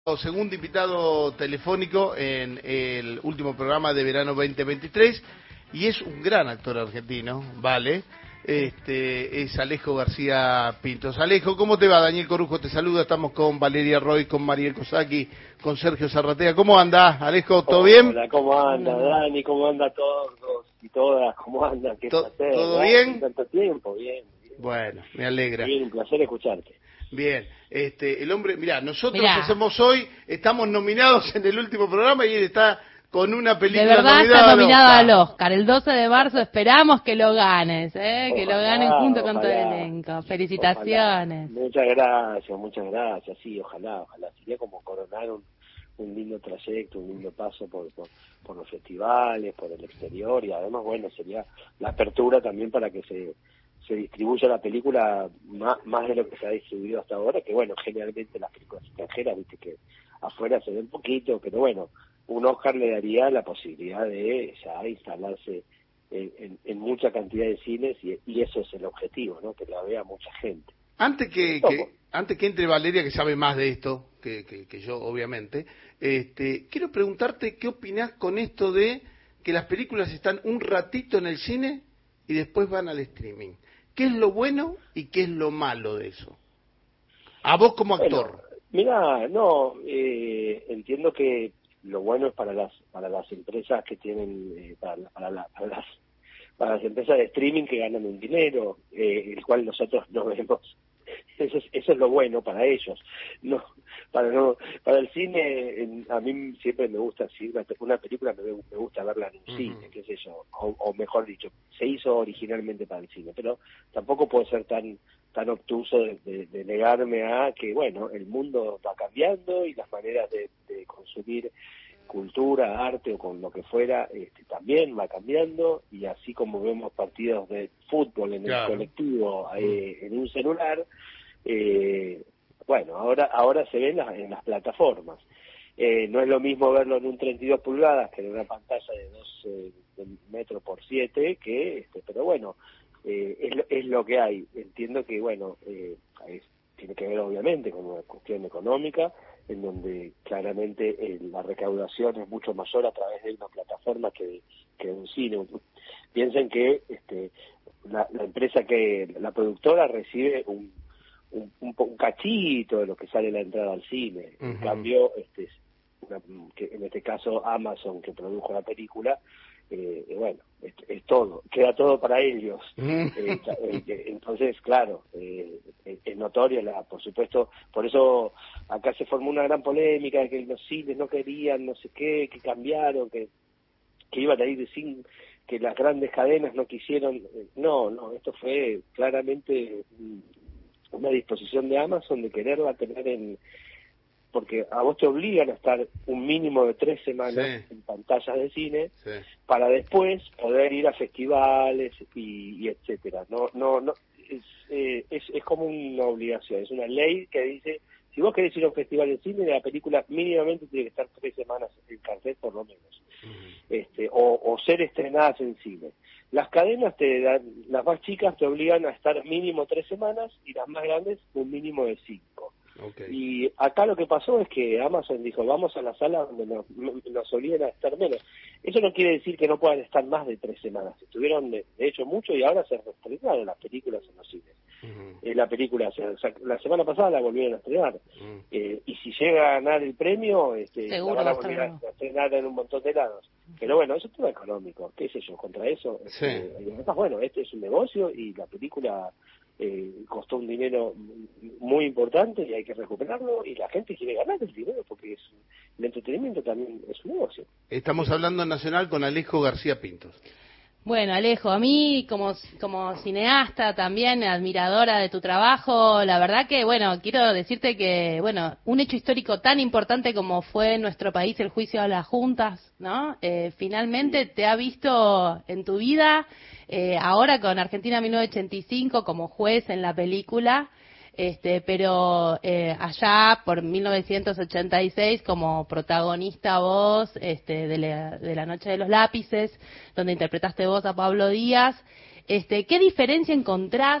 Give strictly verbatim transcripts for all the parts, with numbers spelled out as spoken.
Segundo invitado telefónico en el último programa de verano veinte veintitrés y es un gran actor argentino, vale, este es Alejo García Pintos. Alejo, ¿cómo te va? Daniel Corujo te saluda, estamos con Valeria Roy, con Mariel Cosaki, con Sergio Zarratea. ¿Cómo andás, Alejo? ¿Todo bien? Hola, ¿cómo anda, Dani? ¿Cómo anda todos y todas? ¿Cómo andan? Qué placer. ¿Todo bien? Tanto tiempo, bien, bien. Bueno, me alegra. Bien, un placer escucharte. Bien, este, el hombre, mirá, nosotros Mirá. hacemos hoy, estamos nominados en el último programa y él está con una película de verdad nominada está nominado al al Oscar. Oscar. El doce de marzo esperamos que lo ganes, ¿eh? que lo Ojalá, ganen junto con todo el ojalá, elenco. Felicitaciones. Ojalá. Muchas gracias, muchas gracias. Sí, ojalá, ojalá. Sería como coronar un, un lindo trayecto, un lindo paso por, por, por los festivales, por el exterior y además, bueno, sería la apertura también para que se se distribuya la película más, más de lo que se ha distribuido hasta ahora, que bueno, generalmente las películas extranjeras, viste que afuera se ven poquito, pero bueno, un Oscar le daría la posibilidad de ya instalarse en, en, en mucha cantidad de cines y, y eso es el objetivo, ¿no? Que la vea mucha gente. Antes que, que antes que entre Valeria, que sabe más de esto que, que, que yo, obviamente, este, quiero preguntarte qué opinás con esto de que las películas están un ratito en el cine y después van al streaming. ¿Qué es lo bueno y qué es lo malo de eso? A vos como actor. Bueno, mira, no, eh, entiendo que lo bueno es para las para las empresas que tienen, eh, para, para, la, para las para las empresas de streaming que ganan un dinero, eh, el cual nosotros no vemos. Eso es, eso es lo bueno para ellos. No, para no, para el cine, en, a mí siempre me gusta, si una, una película me, me gusta verla en un uh-huh. cine, qué sé yo, o, o mejor dicho, se hizo originalmente para el cine, pero tampoco puedo ser tan tan obtuso de, de, de negarme a que, bueno, el mundo va cambiando y las maneras de, de consumir cultura, arte o con lo que fuera, este, también va cambiando, y así como vemos partidos de fútbol en claro. el colectivo, eh, en un celular, eh, bueno, ahora ahora se ven las, en las plataformas. Eh, no es lo mismo verlo en un treinta y dos pulgadas que en una pantalla de dos eh, metros por siete, que, este, pero bueno, eh, es, lo, es lo que hay. Entiendo que, bueno, eh, es, tiene que ver obviamente con una cuestión económica, en donde claramente eh, la recaudación es mucho mayor a través de una plataforma que, que de un cine. Piensen que este, la, la empresa que, la productora recibe un, un, un, un cachito de lo que sale la entrada al cine. Uh-huh. En cambio, este, una, que en este caso Amazon, que produjo la película, eh, bueno, es, es todo, queda todo para ellos. Uh-huh. eh, eh, entonces, claro, eh, es notorio, la, por supuesto, por eso acá se formó una gran polémica de que los cines no querían, no sé qué, que cambiaron, que, que iban a ir sin, que las grandes cadenas no quisieron. No, no, esto fue claramente una disposición de Amazon de quererla tener en, porque a vos te obligan a estar un mínimo de tres semanas sí. en pantallas de cine sí. para después poder ir a festivales y, y etcétera. No, no, no es, eh, es, es como una obligación, es una ley que dice, si vos querés ir a un festival de cine, la película mínimamente tiene que estar tres semanas en cartel por lo menos, uh-huh. este, o, o ser estrenadas en cine. Las cadenas te dan, las más chicas te obligan a estar mínimo tres semanas y las más grandes un mínimo de cinco. Okay. Y acá lo que pasó es que Amazon dijo, vamos a la sala donde nos, nos obligan a estar menos. Eso no quiere decir que no puedan estar más de tres semanas. Estuvieron, de, de hecho, mucho y ahora se estrenaron las películas en los cines. Uh-huh. Eh, la película, o sea, la semana pasada la volvieron a estrenar. Uh-huh. Eh, y si llega a ganar el premio, este, la van a volver a estrenar en un montón de lados. Uh-huh. Pero bueno, eso es todo económico. ¿Qué sé yo? Contra eso, sí. este, además, bueno, este es un negocio y la película... Eh, costó un dinero muy importante y hay que recuperarlo, y la gente quiere ganar el dinero porque es, el entretenimiento también es un negocio. Estamos hablando en Nacional con Alejo García Pintos. Bueno, Alejo, a mí como, como cineasta también, admiradora de tu trabajo, la verdad que, bueno, quiero decirte que, bueno, un hecho histórico tan importante como fue en nuestro país el juicio a las juntas, ¿no? Eh, finalmente te ha visto en tu vida, eh, ahora con Argentina mil novecientos ochenta y cinco como juez en la película, este, pero eh, allá por mil novecientos ochenta y seis como protagonista vos este, de, la, de La Noche de los Lápices, donde interpretaste vos a Pablo Díaz. Este, ¿qué diferencia encontrás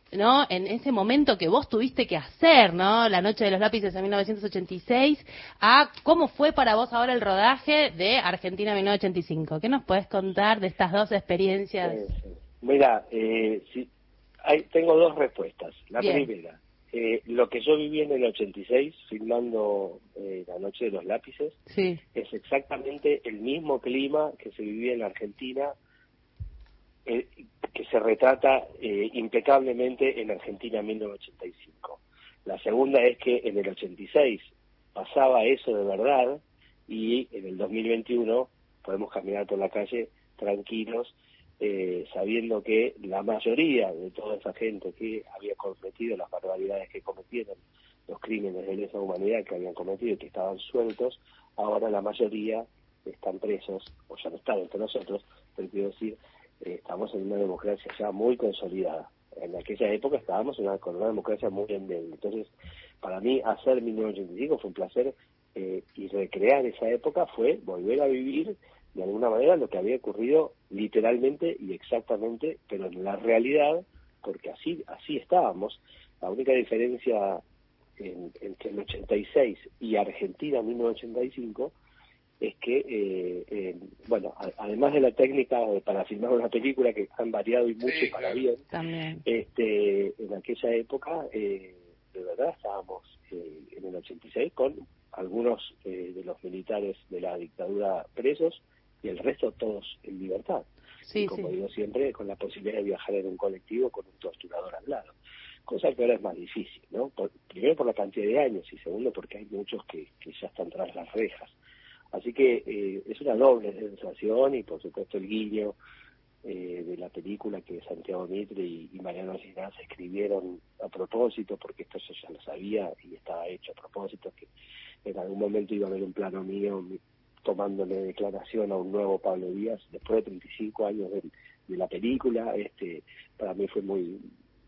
¿no? En ese momento que vos tuviste que hacer, ¿no? La Noche de los Lápices en mil novecientos ochenta y seis, a cómo fue para vos ahora el rodaje de Argentina mil novecientos ochenta y cinco. ¿Qué nos podés contar de estas dos experiencias? Eh, sí. Mira, eh, sí, hay, tengo dos respuestas. La Bien. primera, eh, lo que yo viví en el ochenta y seis, filmando eh, La Noche de los Lápices, Sí. es exactamente el mismo clima que se vivía en la Argentina, eh, que se retrata eh, impecablemente en Argentina mil novecientos ochenta y cinco. La segunda es que en el ochenta y seis pasaba eso de verdad y en el dos mil veintiuno podemos caminar por la calle tranquilos, eh, sabiendo que la mayoría de toda esa gente que había cometido las barbaridades que cometieron, los crímenes de lesa humanidad que habían cometido y que estaban sueltos, ahora la mayoría están presos, o ya no están entre nosotros, pero quiero decir, eh, estamos en una democracia ya muy consolidada. En aquella época estábamos en una, con una democracia muy endeble. Entonces, para mí, hacer mil novecientos ochenta y cinco fue un placer, eh, y recrear esa época fue volver a vivir de alguna manera lo que había ocurrido literalmente y exactamente, pero en la realidad, porque así así estábamos. La única diferencia en, entre el ochenta y seis y Argentina mil novecientos ochenta y cinco es que, eh, eh, bueno, a, además de la técnica para filmar una película que han variado y mucho, Sí, y para claro. bien, También. este, en aquella época, eh, de verdad, estábamos eh, en el ochenta y seis con algunos eh, de los militares de la dictadura presos y el resto todos en libertad. Sí, Y como sí. digo siempre, con la posibilidad de viajar en un colectivo con un torturador al lado. Cosa que ahora es más difícil, ¿no? Por, primero por la cantidad de años y segundo porque hay muchos que, que ya están tras las rejas. Así que eh, es una doble sensación y por supuesto el guiño eh, de la película que Santiago Mitre y, y Mariano Ginás escribieron a propósito, porque esto yo ya lo sabía y estaba hecho a propósito, que en algún momento iba a haber un plano mío mi, tomándole declaración a un nuevo Pablo Díaz después de treinta y cinco años de, de la película. Este, para mí fue muy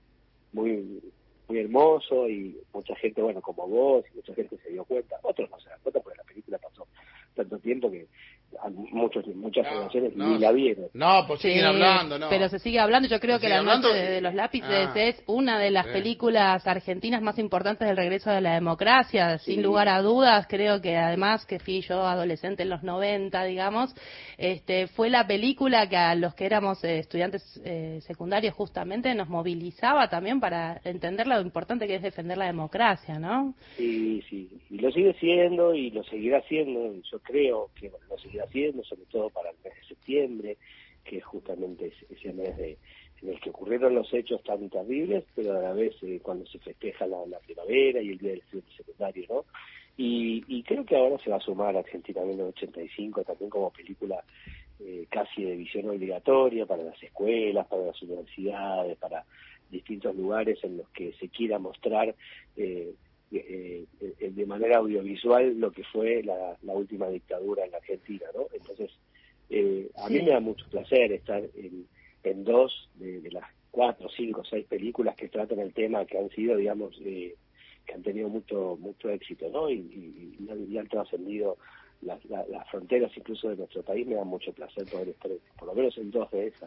muy muy hermoso y mucha gente, bueno, como vos, y mucha gente se dio cuenta, otros no se dan cuenta porque la película pasó tanto tiempo que a muchos muchas No, generaciones no, ni la vieron. no, pues siguen Sí, hablando, ¿no? pero se sigue hablando. Yo creo Se que sigue La Noche hablando. de, de los y- Lápices Ah, es una de las sí. películas argentinas más importantes del regreso de la democracia, sin Sí, lugar a dudas. Creo que además que fui yo adolescente en los noventa, digamos, este, fue la película que a los que éramos eh, estudiantes eh, secundarios justamente nos movilizaba también para entender lo importante que es defender la democracia, ¿no? sí, sí, y lo sigue siendo y lo seguirá siendo, y yo creo que lo seguirá siendo, sobre todo para el mes de septiembre, que justamente es ese mes de, en el que ocurrieron los hechos tan terribles, pero a la vez eh, cuando se festeja la, la primavera y el Día del Estudiante Secundario, ¿no? Y, y creo que ahora se va a sumar Argentina mil novecientos ochenta y cinco también como película eh, casi de visión obligatoria para las escuelas, para las universidades, para distintos lugares en los que se quiera mostrar eh, eh, eh, de manera audiovisual lo que fue la, la última dictadura en la Argentina, ¿no? Entonces, eh, a Sí. mí me da mucho placer estar en, en dos de, de las cuatro, cinco, seis películas que tratan el tema, que han sido, digamos, eh, que han tenido mucho mucho éxito, ¿no? Y, y, y han, y han trascendido las, las, las fronteras incluso de nuestro país. Me da mucho placer poder estar, por lo menos en dos de esas.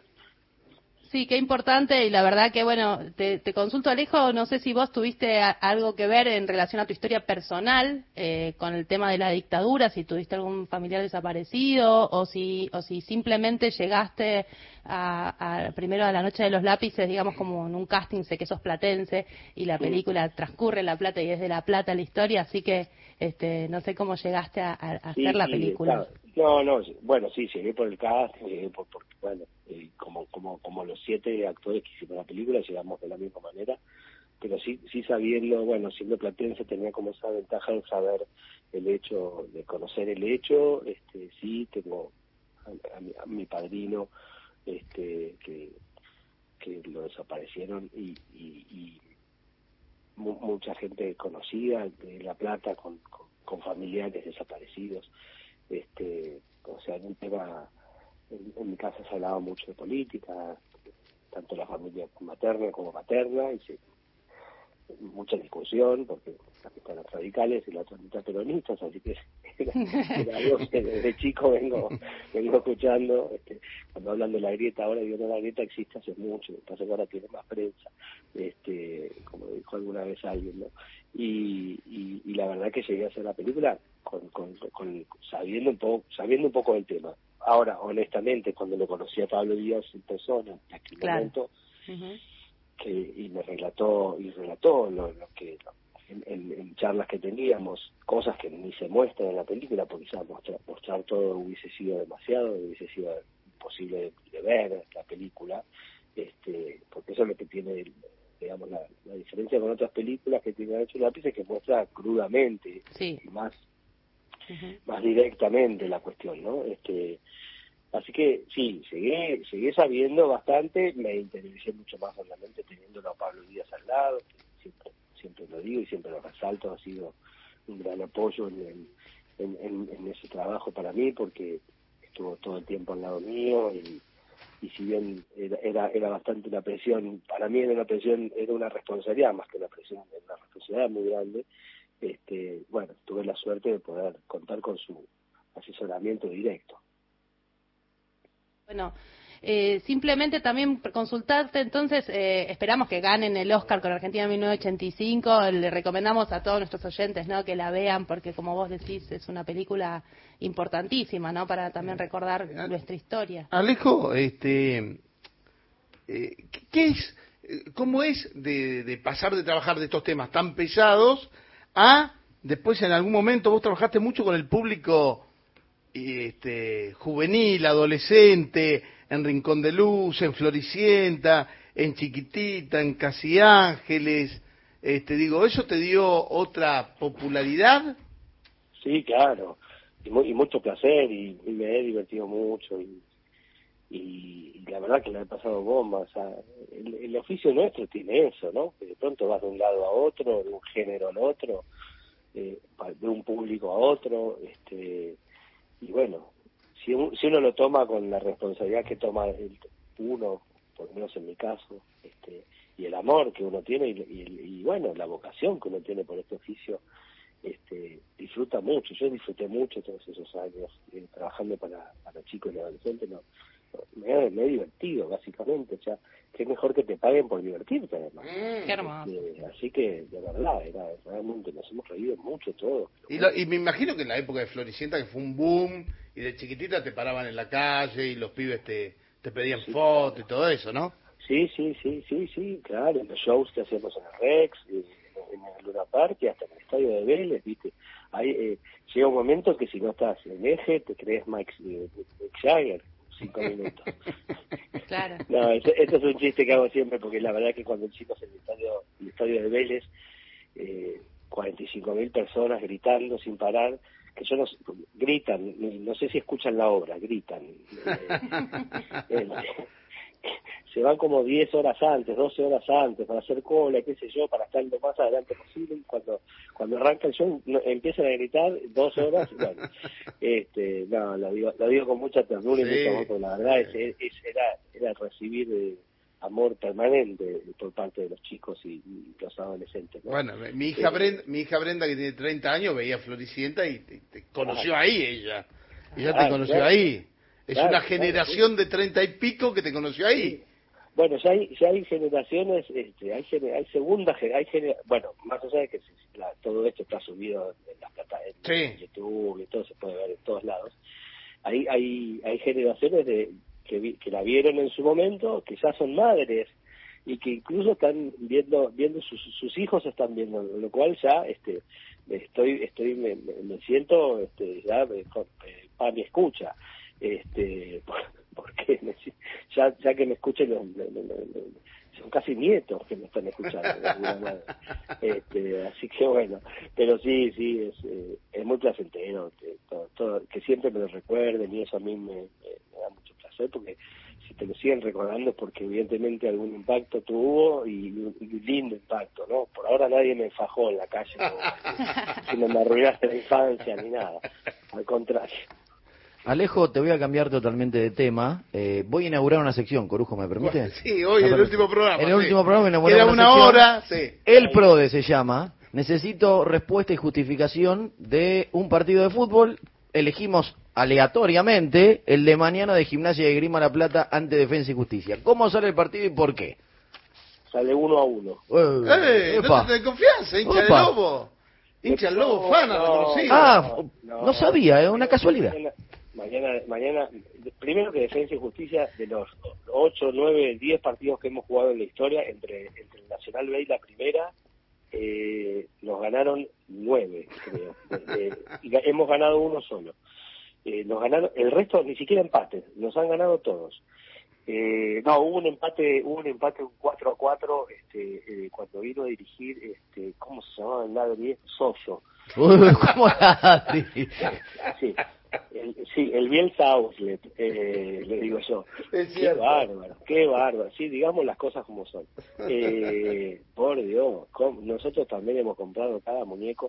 Sí, qué importante y la verdad que, bueno, te, te consulto, Alejo, no sé si vos tuviste a- algo que ver en relación a tu historia personal eh, con el tema de la dictadura, si tuviste algún familiar desaparecido o si o si simplemente llegaste a, a primero a La Noche de los Lápices, digamos como en un casting, sé que sos platense y la Mm. película transcurre en La Plata y es de La Plata la historia, así que este no sé cómo llegaste a, a a hacer Sí, la sí, película. está. No, no, bueno, sí, llegué por el cast, llegué por, por bueno, eh, como, como, como los siete actores que hicimos la película, llegamos de la misma manera, pero sí, sí sabiendo, bueno, siendo platense tenía como esa ventaja de saber el hecho, de conocer el hecho, este, sí, tengo a, a mi, a mi padrino, este, que, que lo desaparecieron y, y, y mu- mucha gente conocida de La Plata con, con, con familiares desaparecidos. Este, o sea, en un tema, en, en mi casa se hablaba mucho de política, tanto la familia materna como paterna, y se, mucha discusión, porque están los radicales y la otra mitad peronistas, así que era, era algo que desde chico vengo vengo escuchando. Este, cuando hablan de la grieta ahora, digo, no, la grieta existe hace mucho, lo que pasa es que ahora tiene más prensa, este, como dijo alguna vez alguien, ¿no? Y, y, y la verdad que llegué a hacer la película con, con, con sabiendo un poco sabiendo un poco del tema. Ahora, honestamente, cuando lo conocí a Pablo Díaz en persona, en aquel claro. momento, uh-huh. que y me relató y relató lo, lo que en, en, en charlas que teníamos, cosas que ni se muestran en la película, porque ya mostrar, mostrar todo hubiese sido demasiado, hubiese sido imposible de, de ver la película, este porque eso es lo que tiene, digamos, la, la diferencia con otras películas que tienen hecho lápiz, es que muestra crudamente, sí. y más uh-huh. más directamente la cuestión, ¿no? Este Así que sí, seguí, seguí sabiendo bastante, me interesé mucho más obviamente teniéndolo a Pablo Díaz al lado, que siempre, siempre lo digo y siempre lo resalto, ha sido un gran apoyo en, en, en, en ese trabajo para mí, porque estuvo todo el tiempo al lado mío y, y si bien era, era, era bastante una presión, para mí era una presión, era una responsabilidad más que una presión, era una responsabilidad muy grande, este, bueno, tuve la suerte de poder contar con su asesoramiento directo. Bueno, eh, simplemente también consultarte, entonces, eh, esperamos que ganen el Oscar con Argentina mil novecientos ochenta y cinco, le recomendamos a todos nuestros oyentes, ¿no?, que la vean, porque como vos decís, es una película importantísima, ¿no?, para también recordar nuestra historia. Alejo, este, eh, ¿qué es, cómo es de, de pasar de trabajar de estos temas tan pesados a, después en algún momento, vos trabajaste mucho con el público este, juvenil, adolescente, en Rincón de Luz, en Floricienta, en Chiquitita, en Casi Ángeles, este, digo, ¿eso te dio otra popularidad? Sí, claro, y, muy, y mucho placer, y, y me he divertido mucho, y, y, y la verdad que la he pasado bomba. O sea, el, el oficio nuestro tiene eso, ¿no? Que de pronto vas de un lado a otro, de un género al otro, eh, de un público a otro, este y bueno, si, un, si uno lo toma con la responsabilidad que toma el, uno, por lo menos en mi caso, este y el amor que uno tiene, y, y, y bueno, la vocación que uno tiene por este oficio, este disfruta mucho. Yo disfruté mucho todos esos años eh, trabajando para, para chicos y adolescentes. No, me, me he divertido, básicamente. O sea, qué mejor que te paguen por divertirte, además. Mm, qué hermoso. Este, así que, de verdad, era realmente, nos hemos reído mucho todos. Y, lo, y me imagino que en la época de Floricienta, que fue un boom, y de chiquitita te paraban en la calle y los pibes te, te pedían Sí, fotos, claro. Y todo eso, ¿no? Sí, sí, sí, sí, sí, claro, en los shows que hacíamos en el Rex, en, en el Luna Park, y hasta en el estadio de Vélez, ¿viste? Ahí eh, llega un momento que si no estás en eje, te crees Mike, eh, Mike Jagger, cinco minutos. Claro. No, eso, eso es un chiste que hago siempre, porque la verdad es que cuando chicos en el estadio, el estadio de Vélez, eh, cuarenta y cinco mil personas gritando sin parar, que yo no gritan, no sé si escuchan la obra, gritan. Eh, eh, se van como diez horas antes, doce horas antes para hacer cola, qué sé yo, para estar lo más adelante posible, y cuando cuando arranca el show no, empiezan a gritar dos horas, y bueno, este, no, lo digo, lo digo con mucha ternura y Sí, mucho amor, porque la verdad sí. es, es, era, era recibir eh, amor permanente por parte de los chicos y, y los adolescentes, ¿no? Bueno, mi hija, Eh, Brenda, mi hija Brenda, que tiene treinta años, veía Floricienta y te, te conoció claro, ahí ella. Ella te claro, conoció claro, ahí. Es claro, una claro, generación sí. de treinta y pico que te conoció ahí. Sí. Bueno, ya hay, ya hay generaciones, este, hay, hay segunda, hay gener, bueno, más allá de que la, todo esto está subido en las plata, en, Sí. en YouTube y todo se puede ver en todos lados, hay, hay, hay generaciones de que, vi, que la vieron en su momento, que ya son madres y que incluso están viendo, viendo sus, sus hijos están viendo, lo cual ya, este, estoy, estoy, me, me siento, este, ya, me, eh, para mi escucha, este. porque me, ya ya que me escuchen los, los, los, los, son casi nietos que me están escuchando de alguna manera. Este, así que bueno, pero sí sí es eh, es muy placentero que, todo, todo, que siempre me lo recuerden, y eso a mí me, me, me da mucho placer, porque si te lo siguen recordando es porque evidentemente algún impacto tuvo, y, y un lindo impacto, ¿no? Por ahora nadie me fajó en la calle, no, si no me arruinaste la infancia ni nada, al contrario. Alejo, te voy a cambiar totalmente de tema. Eh, voy a inaugurar una sección, Corujo, ¿me permite? Sí, hoy en el último programa. En el sí. último programa inauguramos Queda una, una hora. sección. Sí. El PRODE se llama. Necesito respuesta y justificación de un partido de fútbol. Elegimos aleatoriamente el de mañana de Gimnasia de Grima La Plata ante Defensa y Justicia. ¿Cómo sale el partido y por qué? Sale uno a uno. Eh, Epa. no te de confianza, hincha de Opa. lobo. Hincha del lobo, fana, no, reconocido. Ah, no, no sabía, es una casualidad. Mañana, mañana, mañana, primero que Defensa y Justicia, de los ocho, nueve, diez partidos que hemos jugado en la historia, entre, entre el Nacional B y la primera, eh, nos ganaron nueve, creo. Eh, y hemos ganado uno solo. Eh, nos ganaron, el resto ni siquiera empate, nos han ganado todos. Eh, no, hubo un empate, hubo un empate un cuatro a cuatro, este, eh, cuando vino a dirigir, este, ¿cómo se llamaba el lado diez? Soyo. ¿Cómo la sí. Sí, el, sí, el Bielsa Outlet, eh, le digo yo. Es Qué cierto. bárbaro, qué bárbaro. Sí, digamos las cosas como son. Eh, por Dios, com- nosotros también hemos comprado cada muñeco.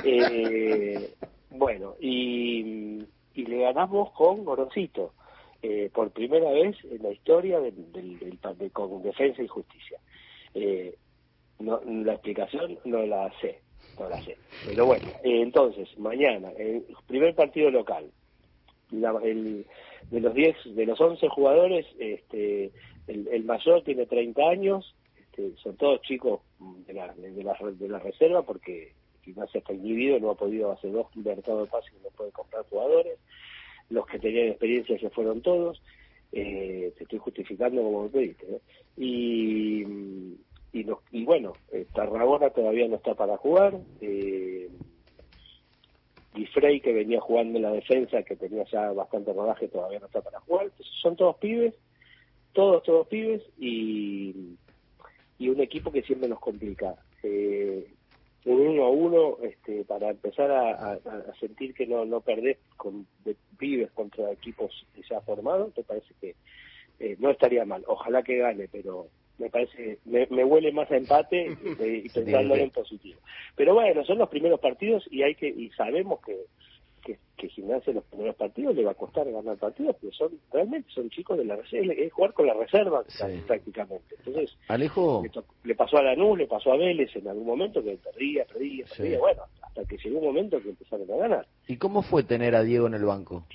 Eh, bueno, y, y le ganamos con Gorosito. Eh, por primera vez en la historia del, del, del, de, con Defensa y Justicia. Eh, no, la explicación no la sé, no la sé. Pero bueno, eh, entonces, mañana, el primer partido local, la, el, de los diez, de los once jugadores, este, el, el mayor tiene treinta años, este, son todos chicos de la, de la, de la reserva, porque Gimnasia está inhibido, no ha podido hacer dos mercados de pases y no puede comprar jugadores. Los que tenían experiencia se fueron todos, eh, te estoy justificando como me pediste, ¿eh? y, y, los, y bueno, eh, Tarragona todavía no está para jugar, eh, Guifrey, que venía jugando en la defensa, que tenía ya bastante rodaje, todavía no está para jugar. Entonces, son todos pibes, todos, todos pibes, y, y un equipo que siempre nos complica. Eh, un uno a uno, este, para empezar a, a, a sentir que no no perdés con de pibes contra equipos ya formados, me parece que eh, no estaría mal. Ojalá que gane, pero me parece, me, me huele más a empate eh, y pensándolo en positivo. Pero bueno, son los primeros partidos y hay que y sabemos que que, que Gimnasia en los primeros partidos le va a costar ganar partidos, pero son realmente son chicos de la reserva, es jugar con la reserva Sí. prácticamente. Entonces, Alejo, le, to- le pasó a Lanús, le pasó a Vélez en algún momento que perdía, perdía, Sí. perdía, bueno, hasta que llegó un momento que empezaron a ganar. ¿y cómo fue tener a Diego en el banco?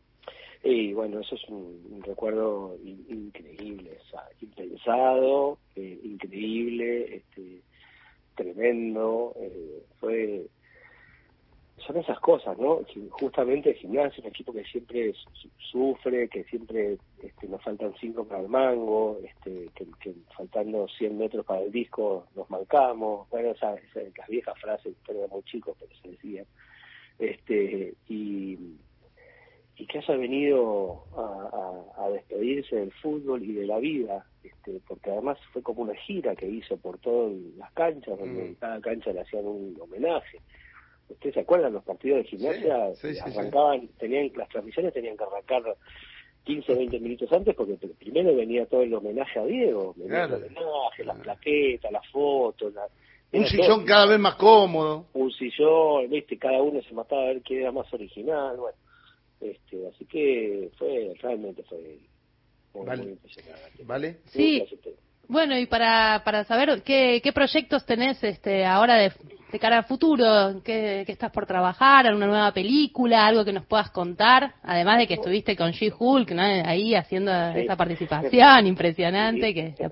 Y bueno, eso es un, un recuerdo in- increíble, o sea, impensado, eh, increíble, este, tremendo, eh, fue... Son esas cosas, ¿no? Justamente el Gimnasia es un equipo que siempre su- sufre, que siempre este, nos faltan cinco para el mango, este, que, que faltando cien metros para el disco nos marcamos, bueno, esa, esa, las viejas frases, pero era muy chico, pero se decían, este, y, y que haya venido a, a, a despedirse del fútbol y de la vida, este, porque además fue como una gira que hizo por todas las canchas, donde en cada cancha le hacían un homenaje. ¿Ustedes se acuerdan? Los partidos de Gimnasia Sí, sí, sí, arrancaban, tenían las transmisiones tenían que arrancar quince, veinte minutos antes porque primero venía todo el homenaje a Diego, venía Claro. el homenaje, las plaquetas, las fotos, la, Un era sillón todo. cada vez más cómodo. Un sillón, viste, cada uno se mataba a ver quién era más original, bueno, este, así que fue, realmente fue muy, Vale. muy impresionante. ¿Vale? Sí. Muy placentero. Bueno, y para, para saber qué, qué proyectos tenés este, ahora de, de cara al futuro, ¿qué, qué estás por trabajar, alguna nueva película, algo que nos puedas contar, además de que estuviste con She-Hulk, ¿no? Ahí haciendo Sí. esa participación impresionante Sí. que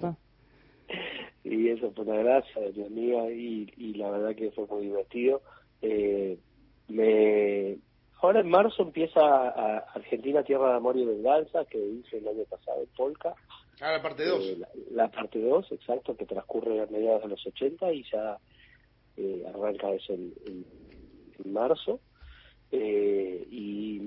Y eso fue una gracia de mi amiga y, y la verdad que fue muy divertido. Eh, me Ahora en marzo empieza a Argentina Tierra de Amor y Venganza, que hice el año pasado en Polka. Ah, la parte dos. Eh, la, la parte dos, exacto, que transcurre a mediados de los ochenta y ya eh, arranca eso en, en, en marzo. Eh, y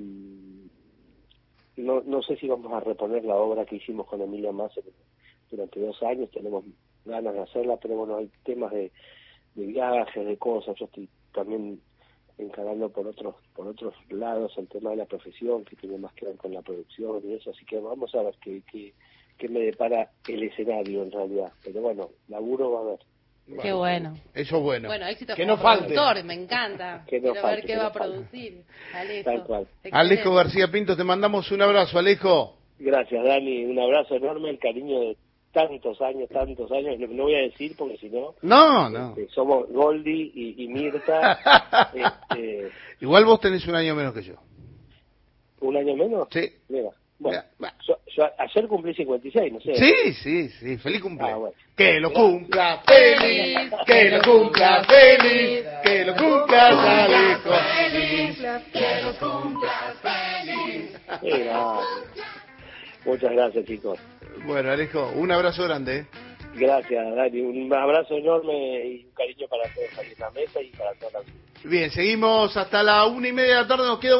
no, no sé si vamos a reponer la obra que hicimos con Emilia Massa durante dos años, tenemos ganas de hacerla, pero bueno, hay temas de, de viajes, de cosas, yo estoy también encarando por otros por otros lados el tema de la profesión, que tiene más que ver con la producción y eso, así que vamos a ver qué, qué, qué me depara el escenario en realidad, pero bueno, laburo va a haber. Qué bueno. Eso es bueno. Bueno, éxito que como no falte. productor, me encanta. Que no Quiero falte, ver qué que va no a falte. producir. Alejo. Tal cual. Excelente. Alejo García Pinto, te mandamos un abrazo, Alejo. Gracias, Dani. Un abrazo enorme, el cariño de tantos años, tantos años. No, no voy a decir porque si no... No, no. Este, somos Goldi y, y Mirta. este, Igual vos tenés un año menos que yo. ¿Un año menos? Sí. Mira. Bueno, Mira. yo, yo ayer cumplí cincuenta y seis, no sé. Sí, sí, sí. Feliz cumpleaños. Ah, bueno. Que lo cumpla feliz, que lo cumpla feliz, que lo cumpla Alejo. Que lo cumpla feliz. Sí, no. Muchas gracias, chicos. Bueno, Alejo, un abrazo grande. ¿eh? Gracias, Dani. Un abrazo enorme y un cariño para todos ahí en la mesa y para todas las... Bien, seguimos hasta la una y media de la tarde. Nos queda